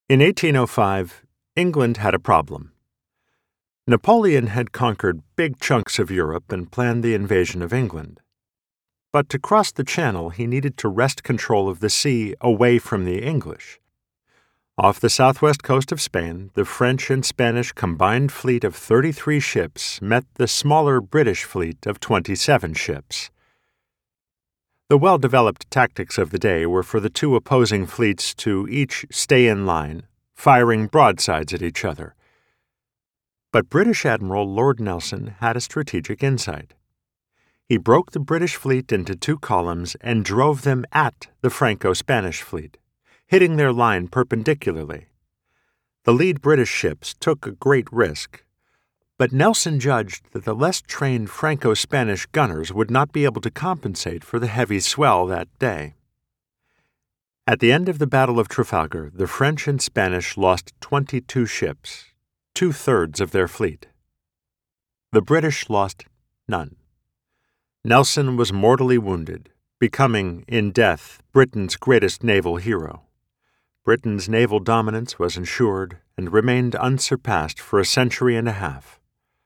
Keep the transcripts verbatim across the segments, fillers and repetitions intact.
In eighteen oh five, England had a problem. Napoleon had conquered big chunks of Europe and planned the invasion of England. But to cross the Channel, he needed to wrest control of the sea away from the English. Off the southwest coast of Spain, the French and Spanish combined fleet of thirty-three ships met the smaller British fleet of twenty-seven ships. The well-developed tactics of the day were for the two opposing fleets to each stay in line, firing broadsides at each other. But British Admiral Lord Nelson had a strategic insight. He broke the British fleet into two columns and drove them at the Franco-Spanish fleet, hitting their line perpendicularly. The lead British ships took a great risk, but Nelson judged that the less trained Franco-Spanish gunners would not be able to compensate for the heavy swell that day. At the end of the Battle of Trafalgar, the French and Spanish lost twenty-two ships, two-thirds of their fleet. The British lost none. Nelson was mortally wounded, becoming, in death, Britain's greatest naval hero. Britain's naval dominance was ensured and remained unsurpassed for a century and a half.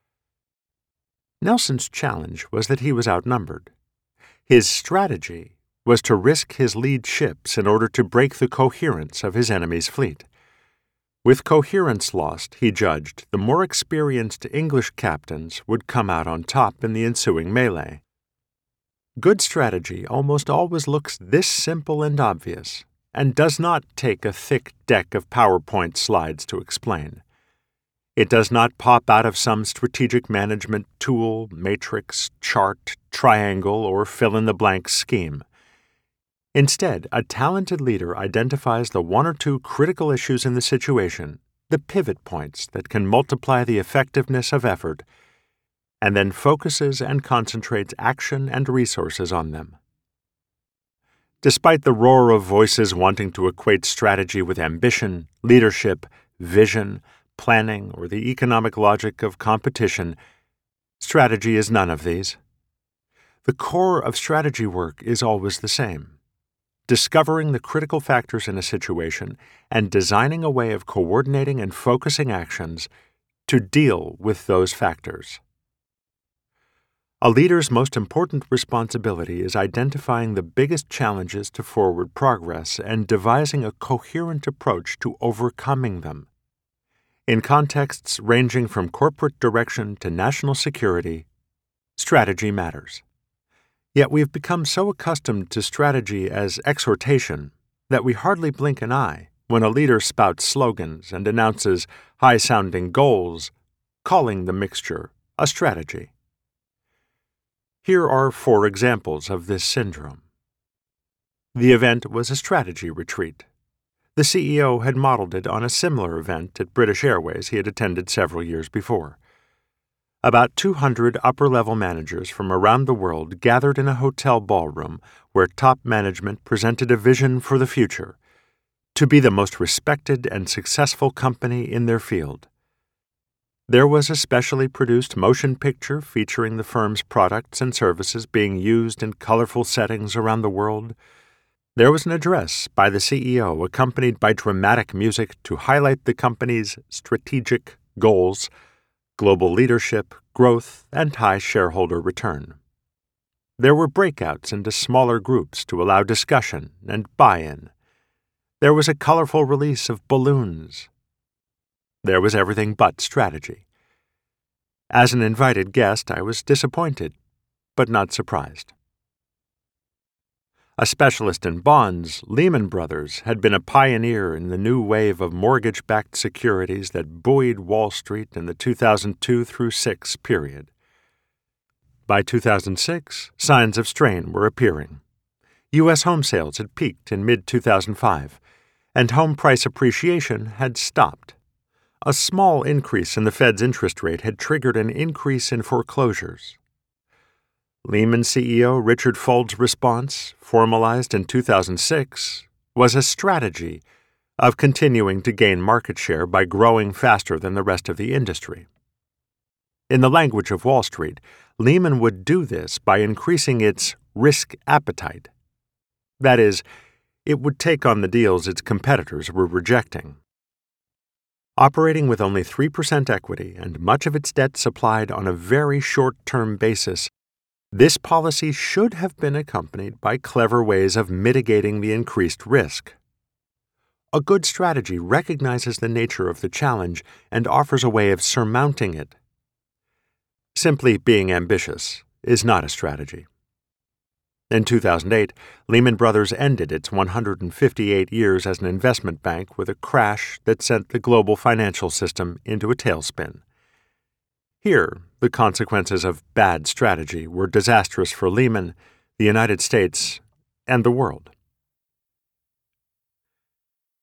Nelson's challenge was that he was outnumbered. His strategy was to risk his lead ships in order to break the coherence of his enemy's fleet. With coherence lost, he judged, the more experienced English captains would come out on top in the ensuing melee. Good strategy almost always looks this simple and obvious, and does not take a thick deck of PowerPoint slides to explain. It does not pop out of some strategic management tool, matrix, chart, triangle, or fill-in-the-blank scheme. Instead, a talented leader identifies the one or two critical issues in the situation, the pivot points that can multiply the effectiveness of effort, and then focuses and concentrates action and resources on them. Despite the roar of voices wanting to equate strategy with ambition, leadership, vision, planning, or the economic logic of competition, strategy is none of these. The core of strategy work is always the same: discovering the critical factors in a situation and designing a way of coordinating and focusing actions to deal with those factors. A leader's most important responsibility is identifying the biggest challenges to forward progress and devising a coherent approach to overcoming them. In contexts ranging from corporate direction to national security, strategy matters. Yet we've become so accustomed to strategy as exhortation that we hardly blink an eye when a leader spouts slogans and announces high-sounding goals, calling the mixture a strategy. Here are four examples of this syndrome. The event was a strategy retreat. The C E O had modeled it on a similar event at British Airways he had attended several years before. About two hundred upper-level managers from around the world gathered in a hotel ballroom where top management presented a vision for the future: to be the most respected and successful company in their field. There was a specially produced motion picture featuring the firm's products and services being used in colorful settings around the world. There was an address by the C E O accompanied by dramatic music to highlight the company's strategic goals: global leadership, growth, and high shareholder return. There were breakouts into smaller groups to allow discussion and buy-in. There was a colorful release of balloons. There was everything but strategy. As an invited guest, I was disappointed, but not surprised. A specialist in bonds, Lehman Brothers had been a pioneer in the new wave of mortgage-backed securities that buoyed Wall Street in the two thousand two through six period. By two thousand six, signs of strain were appearing. U S home sales had peaked in mid two thousand five, and home price appreciation had stopped. A small increase in the Fed's interest rate had triggered an increase in foreclosures. Lehman C E O Richard Fould's response, formalized in two thousand six, was a strategy of continuing to gain market share by growing faster than the rest of the industry. In the language of Wall Street, Lehman would do this by increasing its risk appetite. That is, it would take on the deals its competitors were rejecting. Operating with only three percent equity and much of its debt supplied on a very short-term basis, this policy should have been accompanied by clever ways of mitigating the increased risk. A good strategy recognizes the nature of the challenge and offers a way of surmounting it. Simply being ambitious is not a strategy. In two thousand eight, Lehman Brothers ended its one hundred fifty-eight years as an investment bank with a crash that sent the global financial system into a tailspin. Here, the consequences of bad strategy were disastrous for Lehman, the United States, and the world.